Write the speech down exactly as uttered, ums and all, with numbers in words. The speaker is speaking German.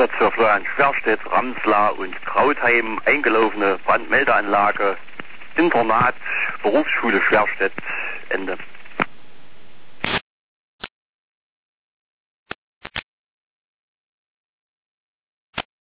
Einsatz für Florian Schwerstedt, Ramslar und Krautheim, eingelaufene Brandmeldeanlage, Internat, Berufsschule Schwerstedt, Ende.